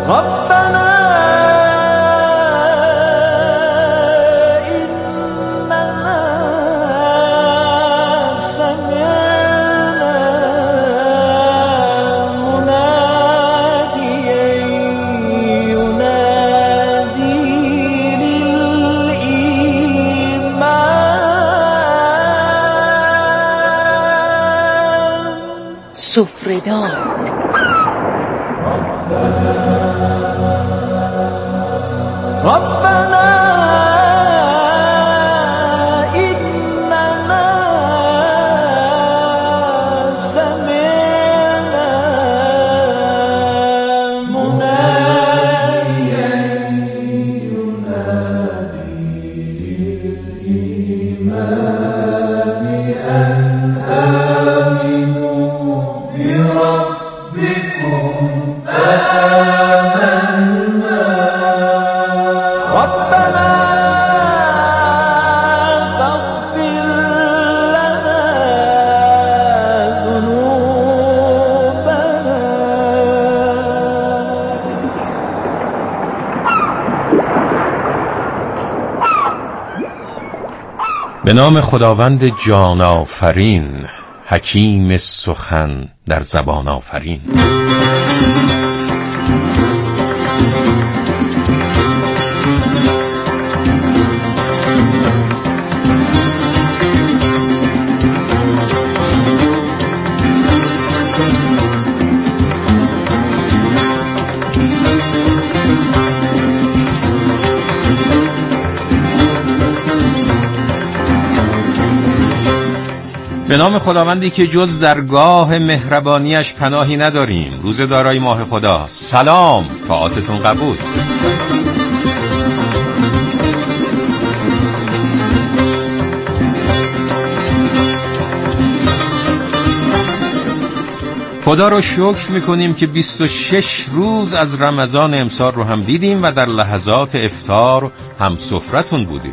سفره‌دار. ربنا إننا سمعنا مناديا ينادي للإيمان أن آمنوا بربكم آمنا ربنا فاغفر لنا ذنوبنا. به نام خداوند جان آفرین، حکیم سخن در زبان آفرین. به نام خداوندی که جز درگاه مهربانیش پناهی نداریم. روز دارای ماه خدا. سلام، طاعاتتون قبول. خدا رو شکر میکنیم که 26 روز از رمضان امسال رو هم دیدیم و در لحظات افطار هم سفرتون بودیم.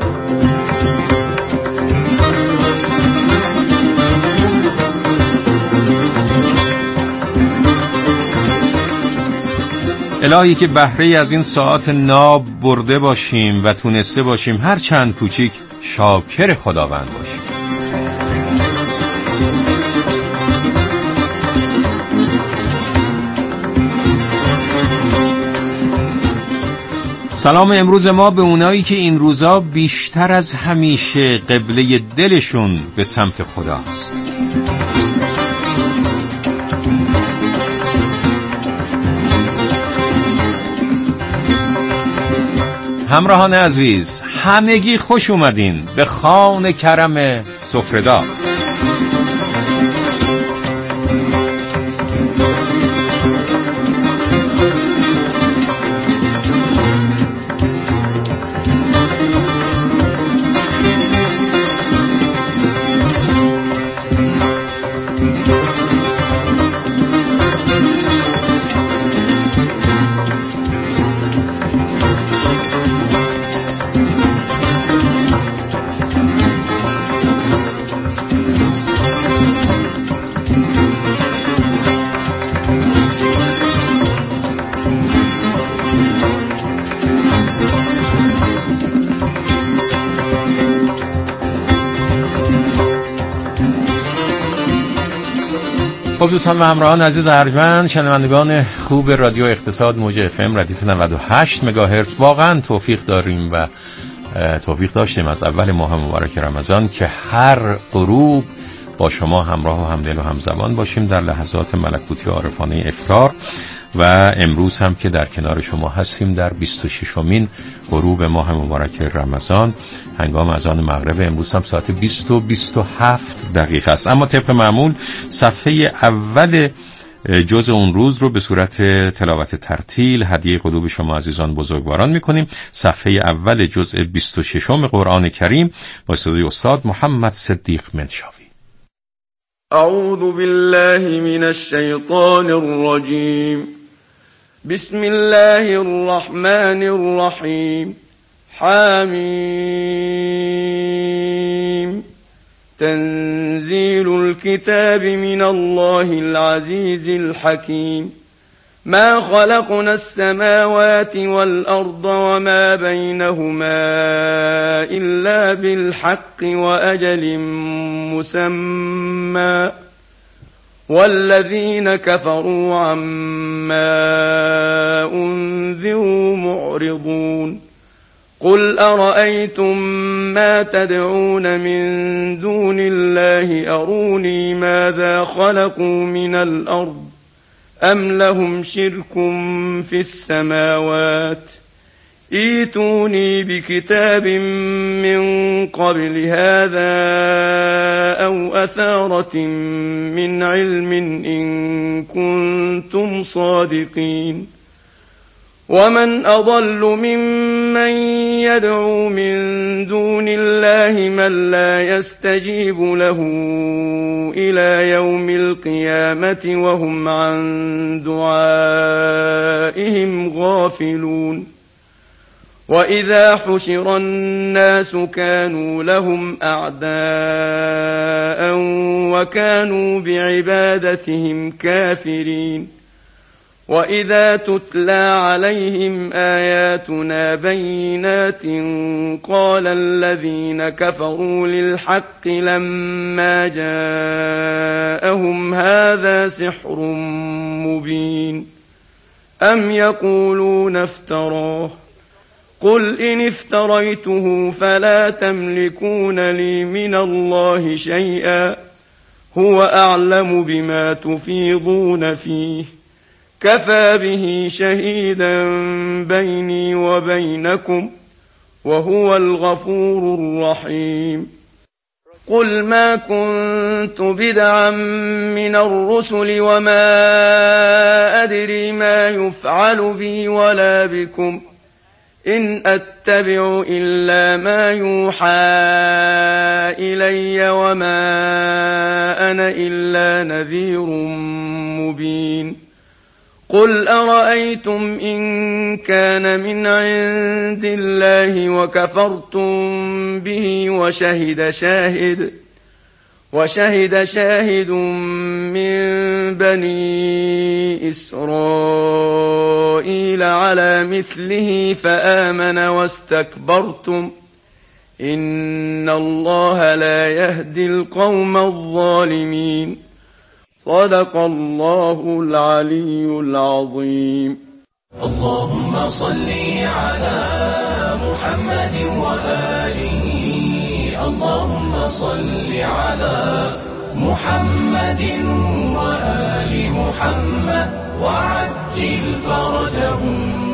الهی که بهره از این ساعت ناب برده باشیم و تونسته باشیم هر چند کوچیک شاکر خداوند باشیم. سلام امروز ما به اونایی که این روزا بیشتر از همیشه قبله دلشون به سمت خداست. همراهان عزیز، همگی خوش اومدین به خوان کرم سفره‌دار. خب دوستان و همراهان عزیز ارجمند، شنوندگان خوب رادیو اقتصاد موج اف ام ردیف 98 مگاهرتز، واقعا توفیق داریم و توفیق داشتیم از اول ماه مبارک رمضان که هر غروب با شما همراه و همدل و همزبان باشیم در لحظات ملکوتی عارفانه افطار. و امروز هم که در کنار شما هستیم در 26مین غروب ماه مبارک رمضان، هنگام اذان مغرب. امروز هم ساعت 20:27 است. اما طبق معمول صفحه اول جزء اون روز رو به صورت تلاوت ترتیل هدیه قلوب شما عزیزان بزرگواران میکنیم. صفحه اول جزء 26 قرآن کریم با صدای استاد محمد صدیق منشاوی. اعوذ بالله من الشیطان الرجیم. بسم الله الرحمن الرحیم. حمیم. تنزيل الكتاب من الله العزيز الحكيم. ما خلقنا السماوات والأرض وما بينهما إلا بالحق وأجل مسمى والذين كفروا عما أنذروا معرضون قل أرأيتم ما تدعون من دون الله أروني ماذا خلقوا من الأرض أم لهم شرك في السماوات ائتوني بكتاب من قبل هذا أو أثارة من علم إن كنتم صادقين ومن أضل ممن يدعو من دون الله من لا يستجيب له إلى يوم القيامة وهم عن دعائهم غافلون وإذا حشر الناس كانوا لهم أعداء وكانوا بعبادتهم كافرين وإذا تتلى عليهم آياتنا بينات قال الذين كفروا للحق لما جاءهم هذا سحر مبين أم يقولون افتراه قل إن افتريته فلا تملكون لي من الله شيئا هو أعلم بما تفيضون فيه كفى به شهيدا بيني وبينكم وهو الغفور الرحيم قل ما كنت بدعا من الرسل وما أدري ما يفعل بي ولا بكم إن أتبع إلا ما يوحى إلي وما أنا إلا نذير مبين قل أرأيتم إن كان من عند الله وكفرتم به وشهد شاهد من بني إسرائيل على مثله فآمن واستكبرتم إن الله لا يهدي القوم الظالمين صدق الله العلي العظيم اللهم صل على محمد وآله اللهم صل على محمد وآل محمد وعجل فرجهم.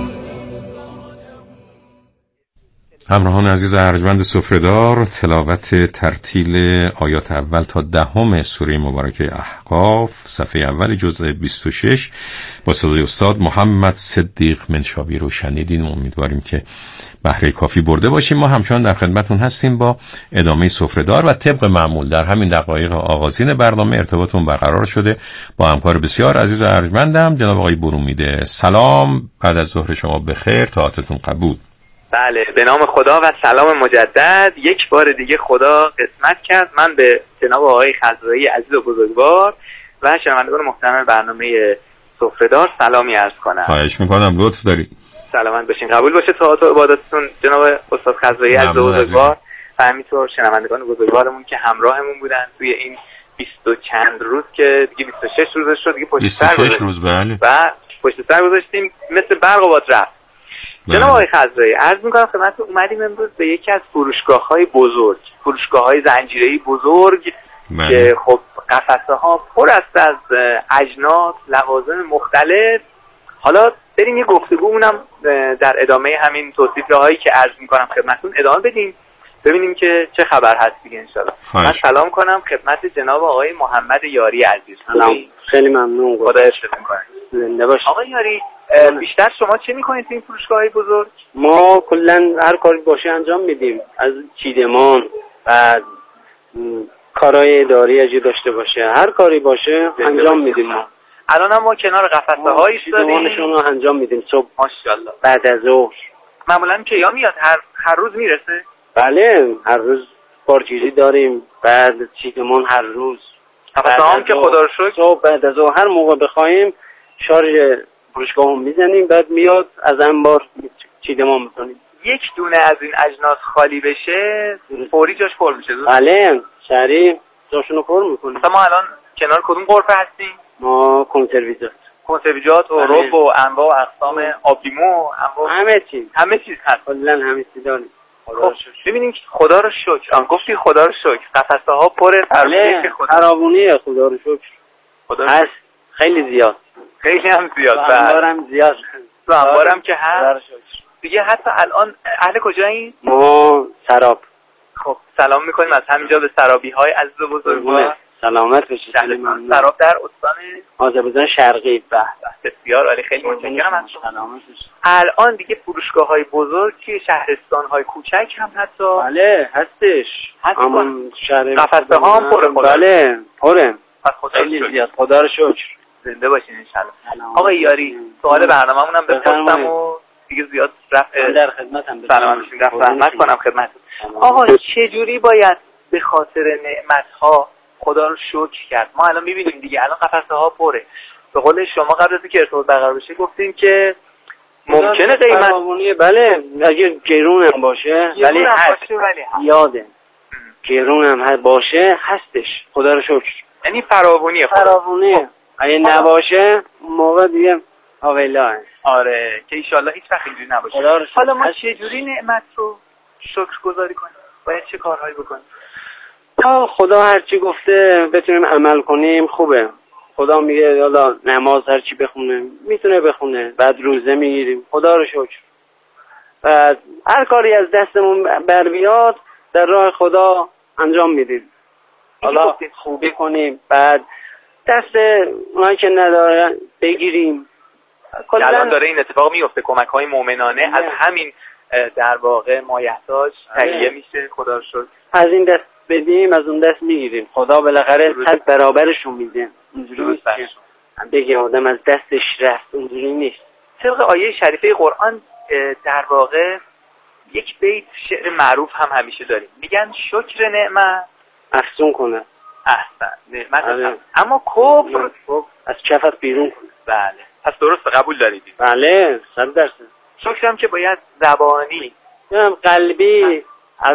همراهان عزیز ارجمند سفره‌دار، تلاوت ترتیل آیات اول تا 10 سوره مبارکه احقاف، صفحه اول جزء 26 با صدای استاد محمد صدیق منشابی رو شنیدین. امیدواریم که بهره کافی برده باشیم. ما همچنان در خدمتون هستیم با ادامه سفره‌دار و طبق معمول در همین دقایق آغازین برنامه ارتباطمون برقرار شده با همکار بسیار عزیز و ارجمندم جناب آقای برومیده. سلام، بعد از ظهر شما بخیر، طاعتتون قبول. بله، به نام خدا و سلام مجدد. یک بار دیگه خدا قسمت کرد من به جناب آقای خضرایی عزیز و بزرگوار و شنوندگان محترم برنامه سفره‌دار سلامی عرض کنم. خواهش میکنم، لطف دارید. سلامت باشین. قبول باشه طاعت و عبادتتون جناب استاد خضرایی عزیز و بزرگوار و همینطور شنوندگان بزرگوارمون که همراهمون بودن توی این 20 و چند روز که دیگه 26 روز شد دیگه پشت سر 26 روز بله. و پشت سر گذاشتیم مثل برق و باد رفت. جناب آقای خضرایی عرض میکنم خدمتتون اومدیم امروز به یکی از فروشگاه‌های بزرگ، فروشگاه‌های زنجیره‌ای بزرگ که خب قفسه‌ها پر است از اجناس، لوازم مختلف. حالا بریم یه گفتگومونم در ادامه همین توصیف‌هایی که عرض میکنم خدمتتون ادامه بدیم، ببینیم که چه خبر هست دیگه ان شاءالله. من سلام کنم خدمت جناب آقای محمد یاری عزیز. سلام، خیلی ممنون. خدا ارشاد کنه. زنده باشید. آقای یاری بیشتر شما چه میکنید تو این فروشگاه‌های بزرگ؟ ما کلا هر کاری باشه انجام میدیم، از چیدمان و کارهای اداری اگه داشته باشه هر کاری باشه انجام میدیم. ما الان هم ما کنار قفسه‌ها ایستادیم، چیدمانشون رو انجام میدیم صبح ماشاءالله. بعد از ظهر معمولا کیا میاد؟ هر روز میرسه؟ بله، هر روز بارگیری داریم، بعد چیدمان هر روز. قفسه‌ها هم که خدا رو شکر صبح بعد از ظهر هر موقع بخوایم شارژ فروشگاه هم میزنیم، بعد میاد از انبار چیدمان میکنیم. یک دونه از این اجناس خالی بشه فوری جاش پر میشه؟ بله، سریع جاشونو پر میکنیم. مثلا ما الان کنار کدوم غرفه هستیم؟ ما کنسرویجات و رب و انواع و اقسام آبلیمو، همه چیز هست. کلا همه چیز داریم. خب ببینیم خدا رو شکر. گفتی خدا رو شکر قفسه ها پر فراوونیه. خدا رو شکر هست، خیلی زیاد، خیلی هم زیاد. انبارم زیاد، تو انبارم که هست دیگه. حتی الان اهل کجایین؟ ما سراب. خب سلام میکنیم از همینجا به سرابی های عزیز و بزرگوار. سلامت باشید. سراب در استان آذربایجان شرقی. بسیار عالی، خیلی متشکرم از شما. الان دیگه فروشگاه های بزرگ توی شهرستان های کوچک هم حتی بله هستش. قفسه ها هم پره. بله پره، خیلی زیاد. خدا رو شکر. زنده باشین انشالله. آقای یاری سوال برنامه‌مون هم بپرسم و دیگه زیاد در خدمتم. سلام باشین. رحمت کنم خدمتتون. آقا چه جوری باید به خاطر نعمت‌ها خدا رو شکر کرد؟ ما الان می‌بینیم دیگه الان قفسه ها پره. به قول شما قبل از اینکه ارتباط برقرار بشه گفتیم که ممکنه قیمت بله اگه گرون هم باشه ولی هست، یاده گرون هم باشه هستش. خدا رو شکر. یعنی فراوونیه. اگه نباشه موقع دیگه آویلا. آره که ایشالله هیچ وقت اینجوری نباشه. حالا ما چه جوری نعمت رو شکر گذاری کنیم؟ باید چه کارهایی بکنیم؟ خدا هرچی گفته بتونیم عمل کنیم خوبه. خدا میگه حالا نماز هرچی بخونه میتونه بخونه، بعد روزه میگیریم. خدا رو شکر. بعد هر کاری از دستمون بر بیاد در راه خدا انجام میدیم. حالا خوبی کنیم، بعد دست اونایی که ندارن بگیریم. الان داره این اتفاق میفته، کمک‌های مؤمنانه از همین در واقع مایحتاج تهیه میشه. خدا رو شکر. از این دست بدیم از اون دست میگیریم. خدا بالاخره 100 برابرشون میده. اینجوری نیست که بگه آدم از دستش رفت، اونجوری نیست. طبق آیه شریفه قرآن در واقع یک بیت شعر معروف هم همیشه داریم، میگن شکر نعمت افزون کنه. احسن. نعمت اما کفر از کفت بیرون کنه. بله پس درست قبول دارید؟ بله 100%. شکر هم که باید زبانی قلبی از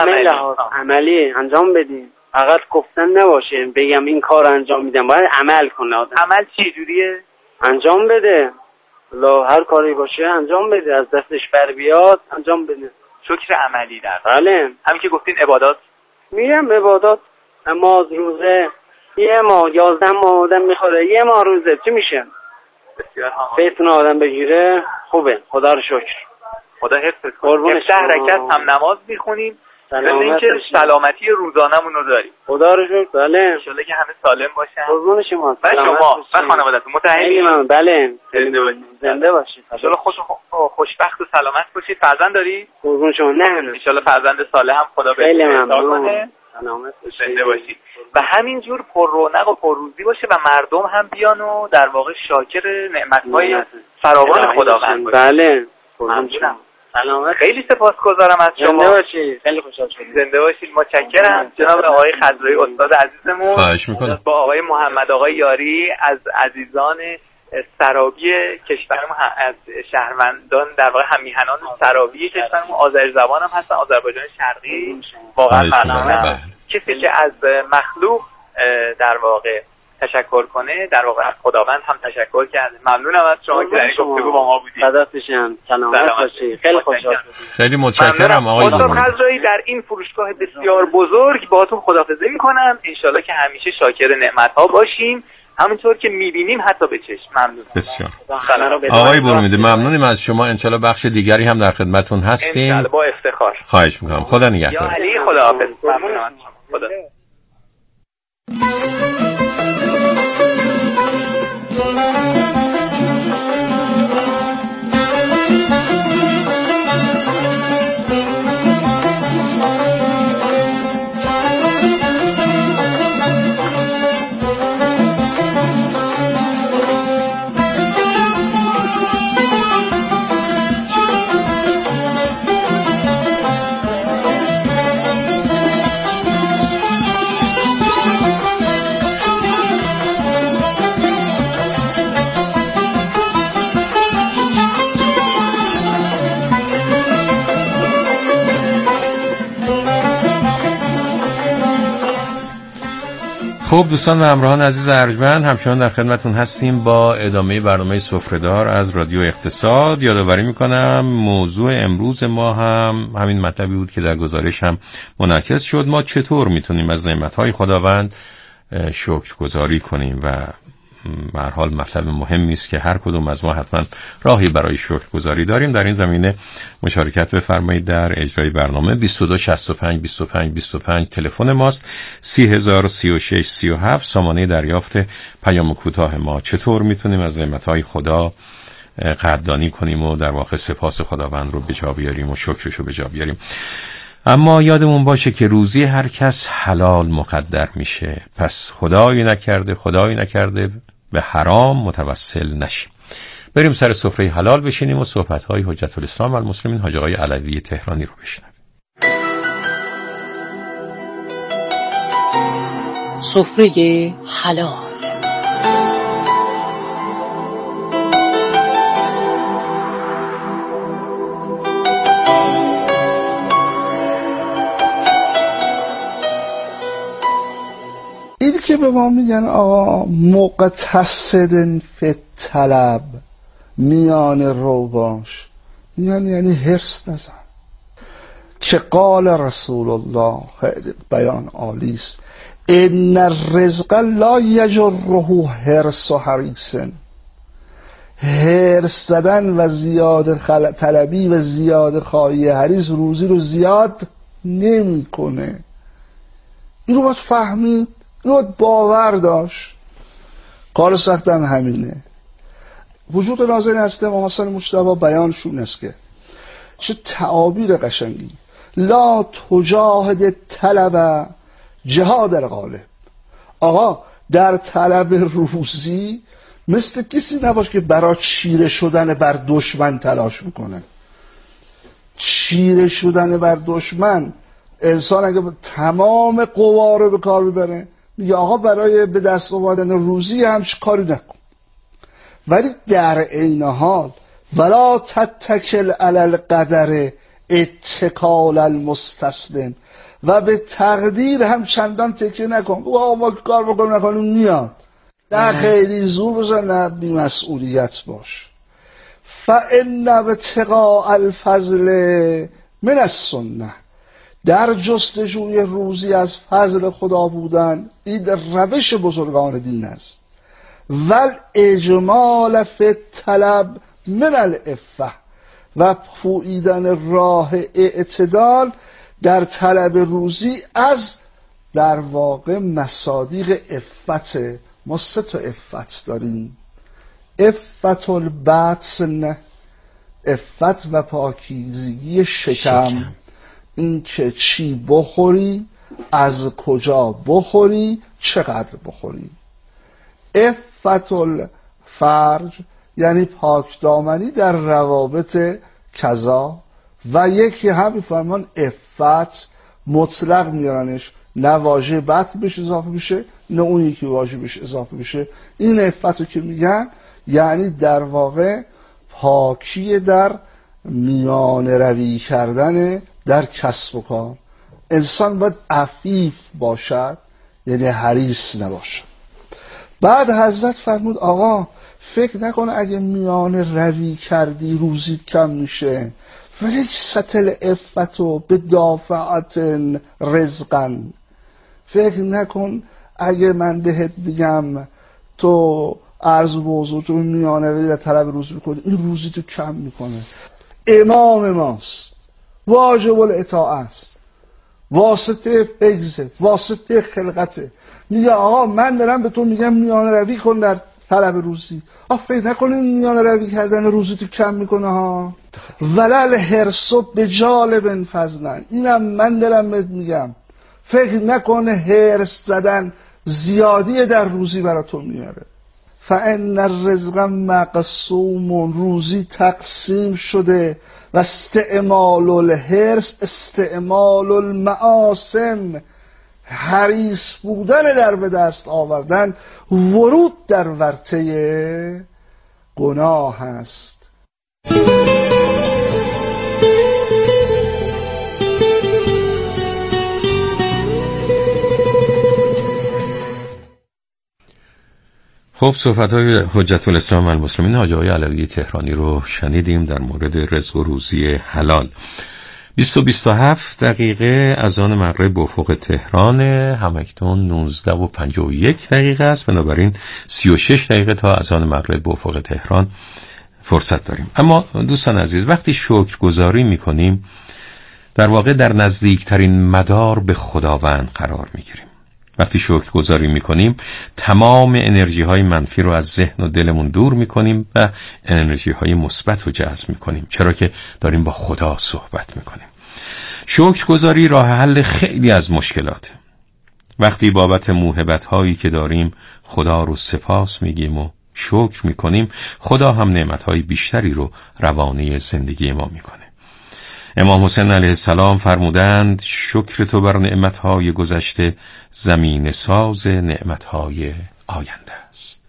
عملی انجام بدیم. فقط گفتن نباشه بگم این کار انجام میدم، باید عمل کنه آدم. عمل چی جوریه؟ انجام بده. هر کاری باشه انجام بده، از دستش بر بیاد انجام بده. شکر عملی در بله. همین که گفتین عبادات، میگم عبادات، نماز، روزه. یه ماه 11 ماه آدم میخوره، یه ماه روزه چی میشه؟ بسیار بتونه آدم بگیره خوبه. خدا رو شکر. خدا حفظ کنه. 10 رکعت هم نماز میخونیم، اینکه سلامتی روزانمون رو داریم. خدا رو شکر. بله ان شاءالله که همه سالم باشن. قربون شما و شما و خانواده‌تون متأهلین. بله زنده باشید. ان شاءالله خوشبخت و سلامت باشید. فرزند داری؟ قربون شما. نه ان شاءالله فرزند صالح هم خدا بهتون کنه. سلامت زنده باشید و همینجور پر رونق و پر روزی باشه و مردم هم بیان و در واقع شاکر نعمت‌های فراوان خداوند باشن. بله ممنونم. سلامت. خیلی سپاسگزارم از شما. زنده باشید. خیلی خوشحال شدم. زنده باشید. متشکرم جناب آقای خضرایی استاد عزیزمون. خواهش میکنم. با آقای محمد آقای یاری از عزیزان سرابی کشورمون، از شهروندان در واقع هم میهنان سرابی کشورمون، آذری زبان هم هستن، آذربایجان شرقی. واقعا ممنونم. کسی که از مخلوق در واقع تشکر کنه در واقع از خداوند هم تشکر کرده. ممنونم از شما که در این گفتگو با ما بودید. فدات بشم. سلامت باشید. خیلی خوشحال شدم. خیلی متشکرم آقای استاد خضرایی. در این فروشگاه بسیار بزرگ باهاتون خداحافظی میکنم. انشالله که همیشه شاکر نعمت‌ها باشیم، همونطور که میبینیم حتی به چشم. ممنون. بسیار. آقای برومیده ممنونیم از شما. انشالله بخش دیگری هم در خدمتتون هستیم. انشالله با افتخار. خواهش میکنم. خدا نگهدار. یا علی خداحافظ. ممنونم. خدا. خب دوستان و همراهان عزیز ارجمند، همچنان در خدمتون هستیم با ادامه برنامه سفره‌دار از رادیو اقتصاد. یادآوری میکنم موضوع امروز ما هم همین مطلبی بود که در گزارش هم منعکس شد. ما چطور میتونیم از نعمتهای خداوند شکرگزاری کنیم و به هر حال مطلب مهمی است که هر کدوم از ما حتما راهی برای شکرگزاری داریم. در این زمینه مشارکت بفرمایید در اجرای برنامه. 22 65 25 25 تلفن ماست. 3036 37 سامانه دریافت پیام کوتاه ما. چطور میتونیم از نعمتهای خدا قدردانی کنیم و در واقع سپاس خداوند رو به جا بیاریم و شکرش رو به جا بیاریم. اما یادمون باشه که روزی هر کس حلال مقدر میشه، پس خدایی نکرده به حرام متوسل نشیم. بریم سر سفره حلال بشینیم و صحبت‌های حجت الاسلام و المسلمین حاج آقای علوی تهرانی رو بشنویم. سفره حلال. این که به ما میگن آقا مقتصد فی طلب، میان رو باش، میگن یعنی حرص نزن. که قال رسول الله، بیان عالی است، ان الرزق لا یجره حرص و حریص. حرص زدن و زیاد طلبی و زیاد خواهی حریص روزی رو زیاد نمی کنه. این رو باید فهمید، این رو باید باور داشت. کار سختم همینه. وجود ناظرین هست امام حسن مجتبی بیانشون است که چه تعابیر قشنگی. لا تجاهد طلب جهاد الغالب. آقا در طلب روزی مثل کسی نباش که برای چیره شدن بر دشمن تلاش میکنه. چیره شدن بر دشمن، انسان اگه تمام قوا رو به کار ببره میگه آقا برای به دست آوردن روزی همچه کاری نکن. ولی در عین حال ولا تتکل علی القدر اتکال المستسلم، و به تقدیر هم چندان تکیه نکن. آقا ما کار بکنیم نکنیم میاد، نه خیلی زور بزن، نه بی‌مسئولیت باش. فإن ابتغاء الفضل من السنه، در جستجوی روزی از فضل خدا بودن این روش بزرگان دین است. ول اجمال فی طلب من العفه، و پوییدن راه اعتدال در طلب روزی از در واقع مصادیق عفت. ما 3 تا عفت داریم: عفت البطن، عفت و پاکیزگی شکم، این که چی بخوری، از کجا بخوری، چقدر بخوری. عفت الفرج یعنی پاک دامنی در روابط کذا. و یکی همین فرمان عفت مطلق میارنش، نه واژه بطن بهش اضافه بشه نه اون یکی واژه بهش اضافه بشه. این عفت رو که میگن یعنی در واقع پاکی در میان روی کردن در کسب و کار. انسان باید عفیف باشد، یعنی حریص نباشد. بعد حضرت فرمود آقا فکر نکن اگه میان روی کردی روزیت کم میشه. ولیست العفة بدافعة رزقا، فکر نکن اگه من بهت بگم تو عرض بوضوع تو میانه روی در طلب روز میکنی، این روزی تو کم میکنه. امام ماست، واجب الاطاعه است، واسطه فیضه، واسطه خلقته. میگه آقا من دارم به تو میگم میانه روی کن در طلب روزی. فکر نکن این میانه روی کردن روزی تو کم میکنه ها. ولل حرص بجالب فضلا، اینم من دارم بهت میگم، فکر نکن حرص زدن زیادی در روزی برای تو میاره. فان الرزق مقسوم، روزی تقسیم شده. و استعمال الحرص استعمال المعاصم، حریص بودن در به دست آوردن ورود در ورطه گناه است. خب صحبت‌های حجت الاسلام والمسلمین حاجی آقای علوی تهرانی رو شنیدیم در مورد رزق و روزی حلال. 20:27 دقیقه اذان مغرب به افق تهران، همکنون 19:51 است، بنابراین 36 دقیقه تا اذان مغرب به افق تهران فرصت داریم. اما دوستان عزیز، وقتی شکرگزاری می‌کنیم در واقع در نزدیکترین مدار به خداوند قرار می‌گیریم. وقتی شکرگزاری می‌کنیم تمام انرژی‌های منفی رو از ذهن و دلمون دور می‌کنیم و انرژی‌های مثبت رو جذب می‌کنیم، چرا که داریم با خدا صحبت می‌کنیم. شکرگزاری راه حل خیلی از مشکلات. وقتی بابت موهبت‌هایی که داریم خدا رو سپاس میگیم و شکر می‌کنیم، خدا هم نعمت‌های بیشتری رو روانه زندگی ما می‌کنه. امام حسین علیه السلام فرمودند شکر تو بر نعمتهای گذشته زمین ساز نعمتهای آینده است.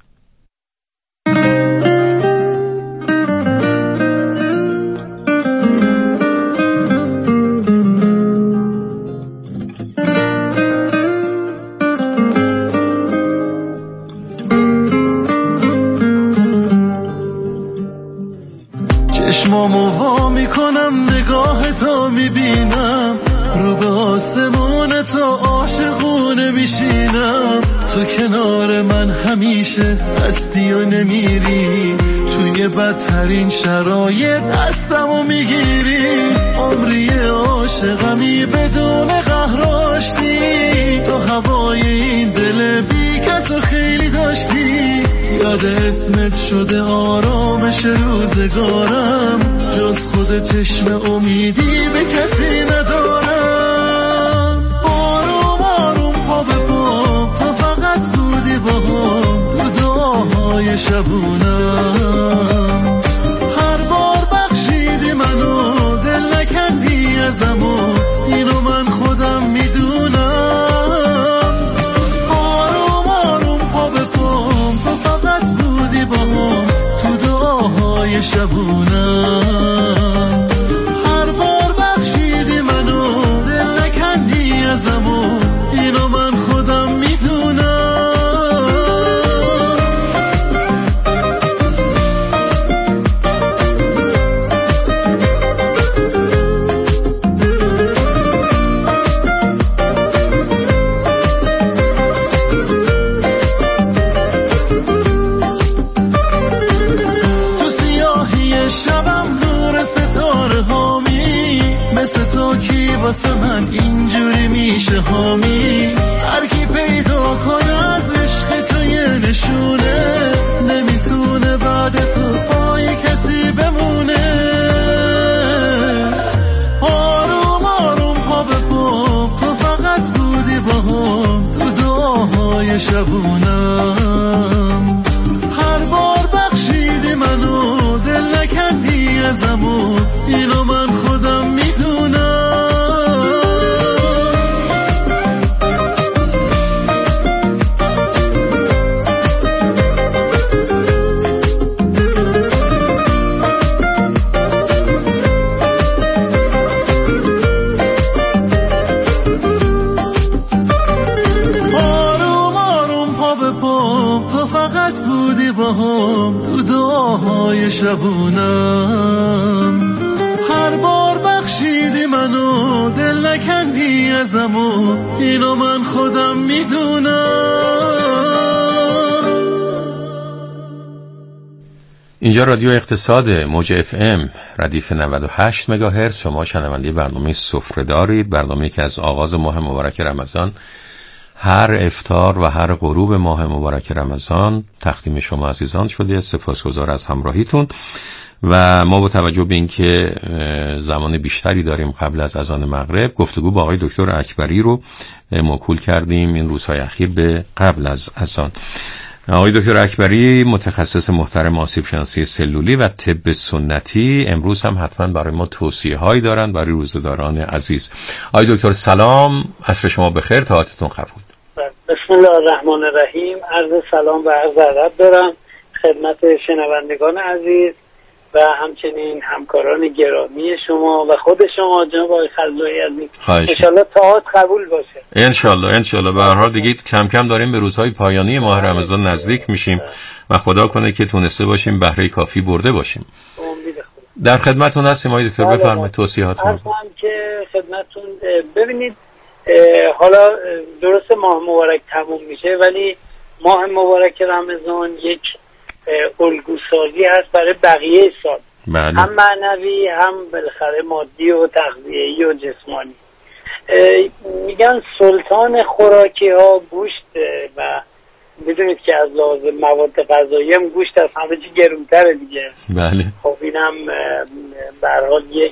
چشمامو وا میکنم نگاه تو میبینم، رو به آسمون تو عاشقونه میشینم. تو کنار من همیشه هستی و نمیری، توی بدترین شرایط دستمو میگیری. عمری عاشقمی بدون قهر آشتی، تو هوای این دل بی کسو خیلی داشتی. یاد اسمت شده آرامش روزگارم، جز خود چشم امیدی به کسی ندارم. آروم آروم پا به پا تو فقط بودی با هم، تو دعاهای شبونم. هر بار بخشیدی منو، دل نکندی ازم و اینو من خودم میدونم. آروم آروم پا به پا تو فقط بودی با هم، تو دعاهای شبونم. هر بار بخشیدی منو، دل نکندی ازم و اینو من خودم میدونم. تو سیاهی شبم نور ستاره هامی، مثل تو کی واسه من اینجوری میشه حامی. هر کی پیدا کنه از عشق تو یه نشونه، نمیتونه بعد تو پای کسی بمونه. آروم آروم پا به پا تو فقط بودی با هم، تو دعاهای شبونم. هر بار بخشیدی منو، دل نکندی ازم و اینو من خودم میدونم. آروم آروم پا به پا تو فقط بودی با هم، تو دعاهای شبونم. هر بار بخشیدی منو، دل نکندی ازم و اینو من خودم میدونم. اینجا رادیو اقتصاد موج FM ردیف 98 مگاهرتز. شما شنونده برنامه سفره دارید، برنامه‌ای که از آغاز ماه مبارک رمضان هر افطار و هر غروب ماه مبارک رمضان تقدیم شما عزیزان شده. سپاسگزار از همراهیتون و ما با توجه به اینکه زمان بیشتری داریم قبل از اذان مغرب، گفتگو با آقای دکتر اکبری رو موکول کردیم این روزهای اخیر به قبل از اذان. آقای دکتر اکبری متخصص محترم آسیب شناسی سلولی و طب سنتی، امروز هم حتما برای ما توصیه هایی دارند برای روزه‌داران عزیز. آقای دکتر سلام، عصر شما بخیر، طاعتتون قبول. بسم الله الرحمن الرحیم. عرض سلام و عرض ادب دارم خدمت شنوندگان عزیز و و همچنین همکاران گرامی شما و خود شما جناب آقای خزایی عزیز. انشالله طاعات قبول باشه. انشالله. به هر حال دیگه کم کم داریم به روزهای پایانی ماه رمضان نزدیک میشیم و خدا کنه که تونسته باشیم بهره کافی برده باشیم. در خدمتتون هستیم آقای دکتر، بفرمایید توصیهاتون. عرضم که خدمتتون ببینید حالا درست ماه مبارک تموم میشه ولی ماه مبارک رمضان یک الگوسازی هست برای بقیه سال. بله. هم معنوی هم بالاخره مادی و تغذیه‌ای و جسمانی. میگن سلطان خوراکی ها گوشت و میدونید که از لحاظ مواد غذایی هم گوشت از همه چی گرونتره دیگه. بله. خب اینم به هر حال یک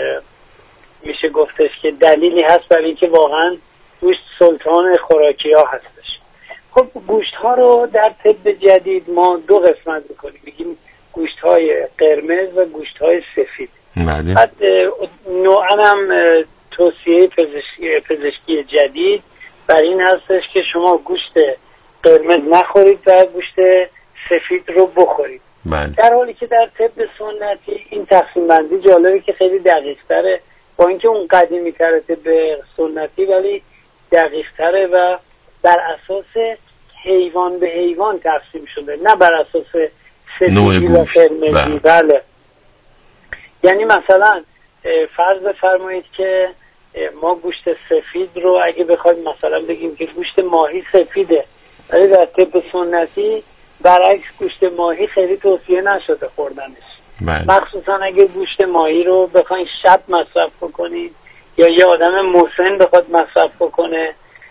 میشه گفتش که دلیلی هست برای اینکه واقعا گوشت سلطان خوراکی ها هستش. خب گوشت ها رو در طب جدید ما دو قسمت میکنیم، میگیم گوشت های قرمز و گوشت های سفید. بله. بعد نوعا هم توصیه پزشکی جدید بر این هستش که شما گوشت قرمز نخورید و گوشت سفید رو بخورید. بله. در حالی که در طب سنتی این تقسیم بندی جالبه که خیلی دقیق تره، با اینکه اون قدیمی تره طب سنتی ولی دقیق تره و بر اساس حیوان به حیوان تقسیم شده، نه بر اساس سفیدی و قرمزی. بله. یعنی مثلا فرض بفرمایید که ما گوشت سفید رو اگه بخوایم مثلا بگیم که گوشت ماهی سفیده، ولی در طب سنتی برعکس گوشت ماهی خیلی توصیه نشده خوردنش. مخصوصا اگه گوشت ماهی رو بخواین شب مصرف بکنید یا یه آدم مسن بخواد مصرف بکنه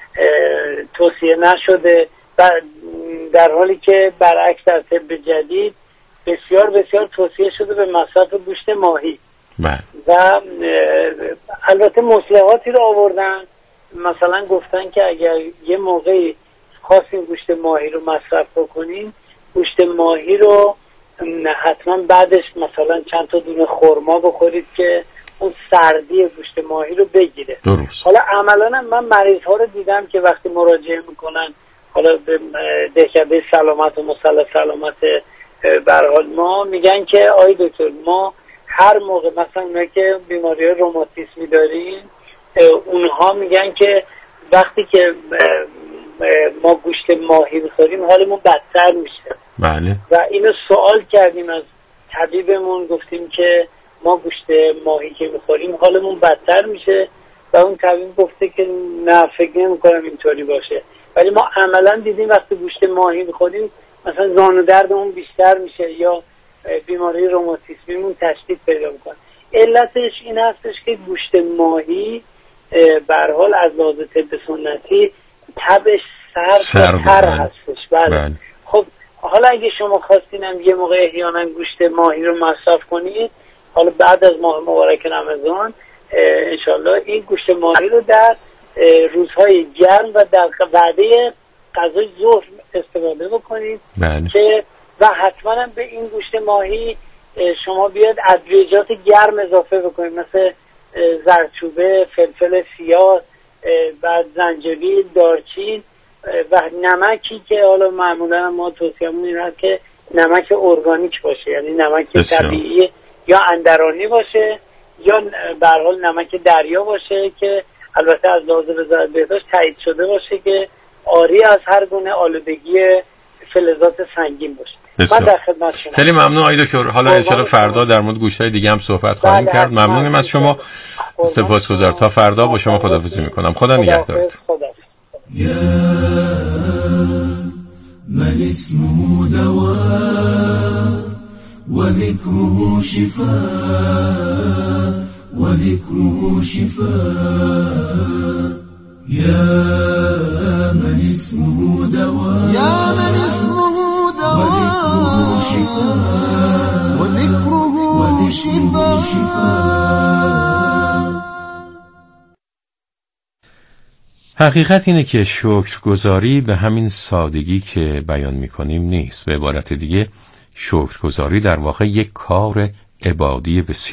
توصیه نشده، و در حالی که برعکس در طب جدید بسیار بسیار توصیه شده به مصرف گوشت ماهی. و البته مصلحاتی رو آوردن، مثلا گفتن که اگر یه موقعی خواستین گوشت ماهی رو مصرف بکنین، گوشت ماهی رو حتما بعدش مثلا چند تا دونه خرما بخورید که اون سردی گوشت ماهی رو بگیره. درست. حالا عملاً من مریض ها رو دیدم که وقتی مراجعه میکنن حالا به دهکده سلامت و مثلث سلامت به هر حال ما میگن که آی دکتر ما هر موقع مثلا اونایی که بیماری روماتیسمی داریم اونها میگن که وقتی که ما گوشت ماهی میخوریم حالمون بدتر میشه. بله. و اینو سوال کردیم از طبیبمون، گفتیم که ما گوشت ماهی که میخوریم حالمون بدتر میشه و اون طبیب گفته که نه فکر نمی‌کنم اینطوری باشه، ولی ما عملا دیدیم وقتی گوشت ماهی میخوریم مثلا زانو دردمون بیشتر میشه یا بیماری روماتیسمیمون تشدید پیدا میکنه. علتش این هستش که گوشت ماهی به هر حال از لحاظ طب سنتی تبش سردتر هستش. بله. خب حالا اگه شما خواستینم یه موقع احیانا گوشت ماهی رو مصرف کنید، حالا بعد از ماه مبارک رمضان انشالله این گوشت ماهی رو در روزهای گرم و در وعده غذای ظهر استفاده بکنید. بله. که و حتما به این گوشت ماهی شما بیاد ادویجات گرم اضافه بکنید، مثل زردچوبه، فلفل سیاه، بعد زنجبیل، دارچین و نمکی که حالا معمولا ما توصیه‌مون این هست که نمک ارگانیک باشه، یعنی نمک طبیعی یا اندرانی باشه یا به هر حال نمک دریا باشه که البته از لحاظ وزارت بهداشت تایید شده باشه که عاری از هر گونه آلودگی فلزات سنگین باشه. من در خدمت شما. خیلی ممنون آقای دکتر. حالا ان شاءالله فردا در مورد گوشت‌های دیگه هم صحبت خواهیم کرد. ممنونم از شما. سپاسگزار. تا فردا با شما خداحافظی می‌کنم. خدا نگهدارتون. يا من اسمه دواء وذكره شفاء وذكره شفاء يا من اسمه دواء يا من اسمه دواء وذكره شفاء وذكره شفاء. حقیقت اینه که شکرگزاری به همین سادگی که بیان می‌کنیم نیست. به عبارت دیگه شکرگزاری در واقع یک کار عبادی بسیار